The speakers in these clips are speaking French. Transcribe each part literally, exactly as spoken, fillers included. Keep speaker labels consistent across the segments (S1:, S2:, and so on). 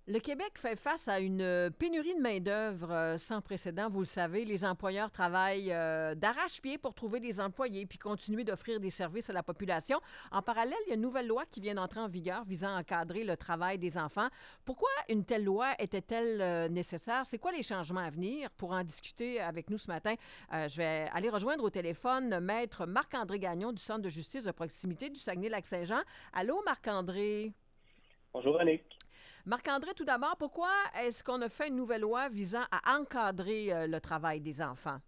S1: Le Québec fait face à une pénurie de main-d'œuvre euh, sans précédent. Vous le savez, les employeurs travaillent euh, d'arrache-pied pour trouver des employés puis continuer d'offrir des services à la population. En parallèle, il y a une nouvelle loi qui vient d'entrer en vigueur visant à encadrer le travail des enfants. Pourquoi une telle loi était-elle euh, nécessaire? C'est quoi les changements à venir? Pour en discuter avec nous ce matin, euh, je vais aller rejoindre au téléphone Maître Marc-André Gagnon du Centre de justice de proximité du Saguenay-Lac-Saint-Jean. Allô, Marc-André?
S2: Bonjour Annick.
S1: Marc-André, tout d'abord, pourquoi est-ce qu'on a fait une nouvelle loi visant à encadrer euh, le travail des enfants?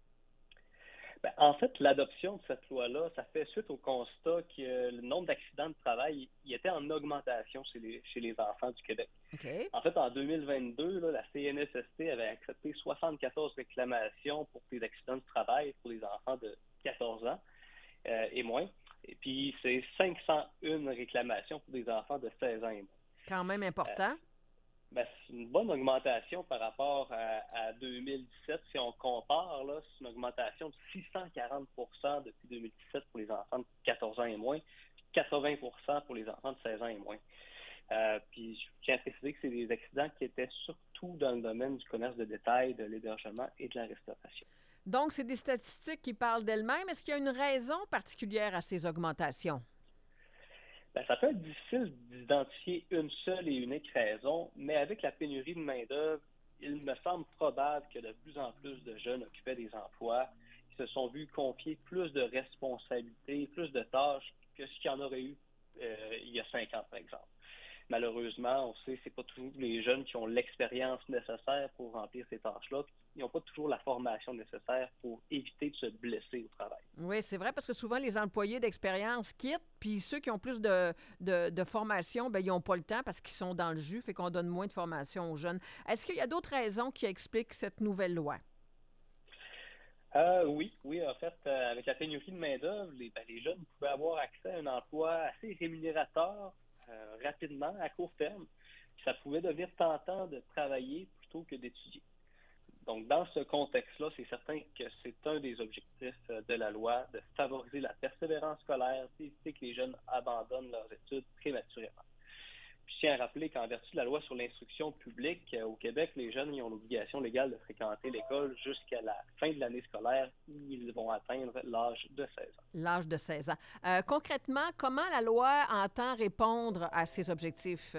S2: Ben, en fait, l'adoption de cette loi-là, ça fait suite au constat que le nombre d'accidents de travail il était en augmentation chez les, chez les enfants du Québec.
S1: OK.
S2: En fait, en deux mille vingt-deux, là, la C N S S T avait accepté soixante-quatorze réclamations pour des accidents de travail pour les enfants de quatorze ans euh, et moins. Et puis, c'est cinq cent un réclamations pour des enfants de seize ans et moins.
S1: Quand même
S2: Euh,
S1: important.
S2: Ben, c'est une bonne augmentation par rapport à, à deux mille dix-sept. Si on compare, là, c'est une augmentation de six cent quarante pour cent depuis deux mille dix-sept pour les enfants de quatorze ans et moins, puis quatre-vingts pour cent pour les enfants de seize ans et moins. Euh, puis je tiens à préciser que c'est des accidents qui étaient surtout dans le domaine du commerce de détail, de l'hébergement et de la restauration.
S1: Donc, c'est des statistiques qui parlent d'elles-mêmes. Est-ce qu'il y a une raison particulière à ces augmentations?
S2: Ben, ça peut être difficile d'identifier une seule et unique raison, mais avec la pénurie de main-d'œuvre, il me semble probable que de plus en plus de jeunes occupaient des emplois, qui se sont vus confier plus de responsabilités, plus de tâches que ce qu'il y en aurait eu euh, il y a cinq ans, par exemple. Malheureusement, on sait que ce n'est pas tous les jeunes qui ont l'expérience nécessaire pour remplir ces tâches-là. Ils n'ont pas toujours la formation nécessaire pour éviter de se blesser au travail.
S1: Oui, c'est vrai parce que souvent, les employés d'expérience quittent, puis ceux qui ont plus de, de, de formation, bien, ils n'ont pas le temps parce qu'ils sont dans le jus, fait qu'on donne moins de formation aux jeunes. Est-ce qu'il y a d'autres raisons qui expliquent cette nouvelle loi?
S2: Euh, oui, oui, en fait, euh, avec la pénurie de main-d'œuvre, les, ben, les jeunes pouvaient avoir accès à un emploi assez rémunérateur euh, rapidement, à court terme. Puis ça pouvait devenir tentant de travailler plutôt que d'étudier. Donc, dans ce contexte-là, c'est certain que c'est un des objectifs euh, de la loi de favoriser la persévérance scolaire, d'éviter que les jeunes abandonnent leurs études prématurément. Puis, je tiens à rappeler qu'en vertu de la loi sur l'instruction publique, euh, au Québec, les jeunes ils ont l'obligation légale de fréquenter l'école jusqu'à la fin de l'année scolaire où ils vont atteindre l'âge de seize ans.
S1: L'âge de seize ans. Euh, concrètement, comment la loi entend répondre à ces objectifs?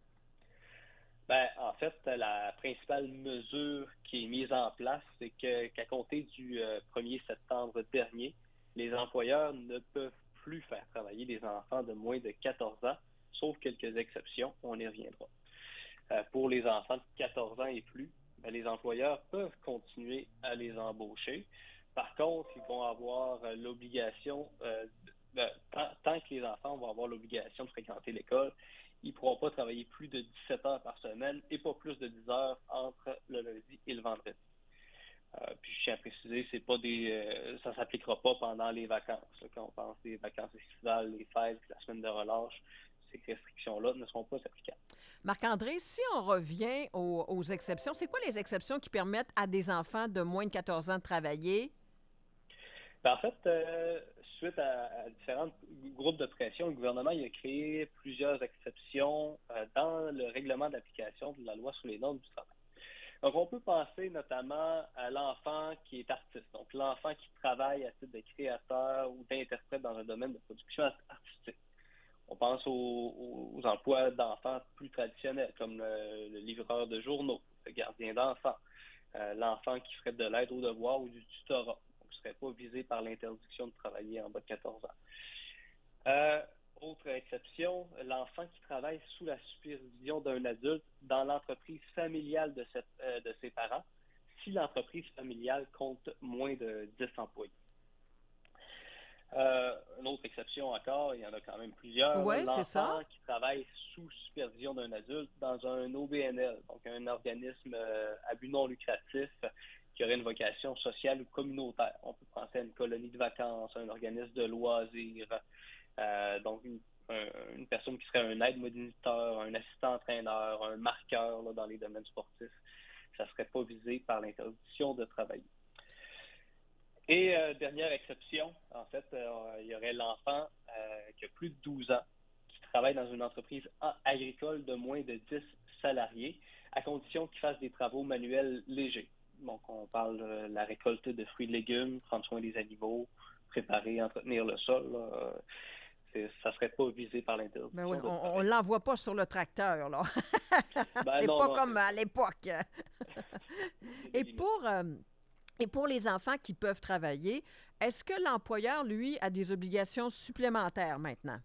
S2: Ben, en fait, la principale mesure qui est mise en place, c'est que, qu'à compter du euh, premier septembre dernier, les employeurs ne peuvent plus faire travailler des enfants de moins de quatorze ans, sauf quelques exceptions, on y reviendra. Euh, pour les enfants de quatorze ans et plus, ben, les employeurs peuvent continuer à les embaucher. Par contre, ils vont avoir euh, l'obligation, euh, de, de- tant, tant que les enfants vont avoir l'obligation de fréquenter l'école, ils ne pourront pas travailler plus de dix-sept heures par semaine et pas plus de dix heures entre le lundi et le vendredi. Euh, puis je tiens à préciser, c'est pas des, euh, ça ne s'appliquera pas pendant les vacances. Là, quand on pense des vacances estivales, les fêtes, la semaine de relâche, ces restrictions-là ne seront pas applicables.
S1: Marc-André, si on revient aux, aux exceptions, c'est quoi les exceptions qui permettent à des enfants de moins de quatorze ans de travailler?
S2: Ben, en fait, euh, suite à, à différents groupes de pression, le gouvernement il a créé plusieurs exceptions euh, dans le règlement d'application de la loi sur les normes du travail. Donc, on peut penser notamment à l'enfant qui est artiste, donc l'enfant qui travaille à titre de créateur ou d'interprète dans un domaine de production artistique. On pense aux, aux emplois d'enfants plus traditionnels, comme le, le livreur de journaux, le gardien d'enfants, euh, l'enfant qui ferait de l'aide aux devoirs ou du tutorat, donc ne serait pas visé par l'interdiction de travailler en bas de quatorze ans. Euh, Autre exception, l'enfant qui travaille sous la supervision d'un adulte dans l'entreprise familiale de, cette, euh, de ses parents, si l'entreprise familiale compte moins de dix employés. Euh, une autre exception encore, il y en a quand même plusieurs, là,
S1: Oui, c'est ça.
S2: l'enfant qui travaille sous supervision d'un adulte dans un O B N L, donc un organisme euh, à but non lucratif qui aurait une vocation sociale ou communautaire. On peut penser à une colonie de vacances, un organisme de loisirs, euh, donc une, un, une personne qui serait un aide-moniteur, un assistant-entraîneur, un marqueur là, dans les domaines sportifs. Ça ne serait pas visé par l'interdiction de travailler. Et euh, dernière exception, en fait, euh, il y aurait l'enfant euh, qui a plus de douze ans, qui travaille dans une entreprise agricole de moins de dix salariés, à condition qu'ils fassent des travaux manuels légers. Donc, on parle de la récolte de fruits et légumes, prendre soin des animaux, préparer, entretenir le sol. Là. C'est, ça ne serait pas visé par l'interdiction.
S1: Ben oui, on ne l'envoie pas sur le tracteur, là.
S2: Ben
S1: c'est
S2: non,
S1: pas
S2: non,
S1: comme
S2: c'est
S1: à l'époque. Et pour, euh, et pour les enfants qui peuvent travailler, est-ce que l'employeur, lui, a des obligations supplémentaires maintenant?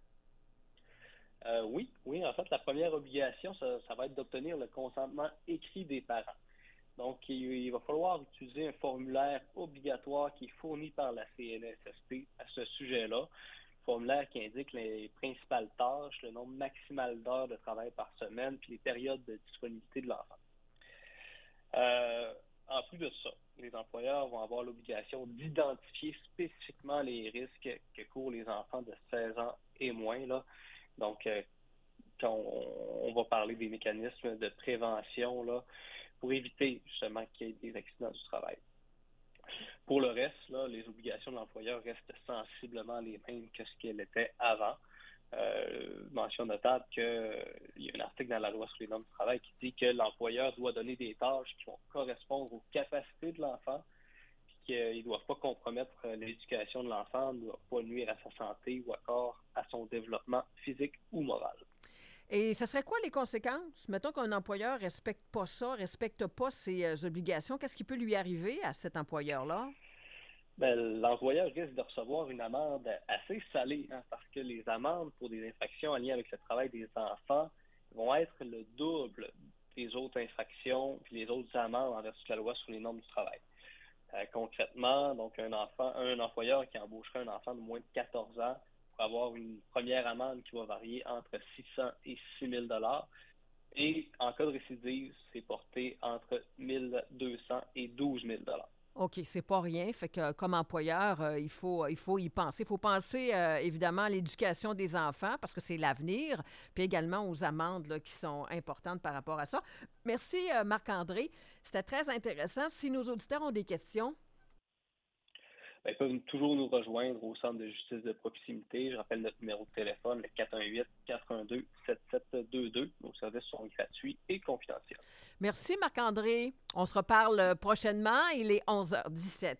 S2: Euh, oui, oui. En fait, la première obligation, ça, ça va être d'obtenir le consentement écrit des parents. Donc, il, il va falloir utiliser un formulaire obligatoire qui est fourni par la C N S S T à ce sujet-là. Formulaire qui indique les principales tâches, le nombre maximal d'heures de travail par semaine, puis les périodes de disponibilité de l'enfant. Euh, en plus de ça, les employeurs vont avoir l'obligation d'identifier spécifiquement les risques que courent les enfants de seize ans et moins. Là. Donc, euh, quand on, on va parler des mécanismes de prévention là, pour éviter justement qu'il y ait des accidents du travail. Pour le reste, là, les obligations de l'employeur restent sensiblement les mêmes que ce qu'elles étaient avant. Euh, mention notable qu'il y a un article dans la loi sur les normes du travail qui dit que l'employeur doit donner des tâches qui vont correspondre aux capacités de l'enfant, puis qu'il ne doit pas compromettre l'éducation de l'enfant, ne doit pas nuire à sa santé ou encore à son développement physique ou moral.
S1: Et ce serait quoi les conséquences? Mettons qu'un employeur ne respecte pas ça, ne respecte pas ses euh, obligations. Qu'est-ce qui peut lui arriver à cet employeur-là?
S2: Bien, l'employeur risque de recevoir une amende assez salée, hein, parce que les amendes pour des infractions en lien avec le travail des enfants vont être le double des autres infractions puis les autres amendes en vertu de la loi sur les normes du travail. Euh, concrètement, donc un enfant, un employeur qui embaucherait un enfant de moins de quatorze ans pour avoir une première amende qui va varier entre six cents et six mille dollars. Et en cas de récidive, c'est porté entre mille deux cents et douze mille dollars.
S1: OK, c'est pas rien. Fait que comme employeur, euh, il faut, il faut y penser. Il faut penser euh, évidemment à l'éducation des enfants parce que c'est l'avenir, puis également aux amendes là, qui sont importantes par rapport à ça. Merci euh, Marc-André. C'était très intéressant. Si nos auditeurs ont des questions,
S2: Bien, ils peuvent toujours nous rejoindre au Centre de justice de proximité. Je rappelle notre numéro de téléphone, le quatre un huit, quatre un deux, sept sept deux deux. Nos services sont gratuits et confidentiels.
S1: merci Marc-André. On se reparle prochainement. Il est onze heures dix-sept.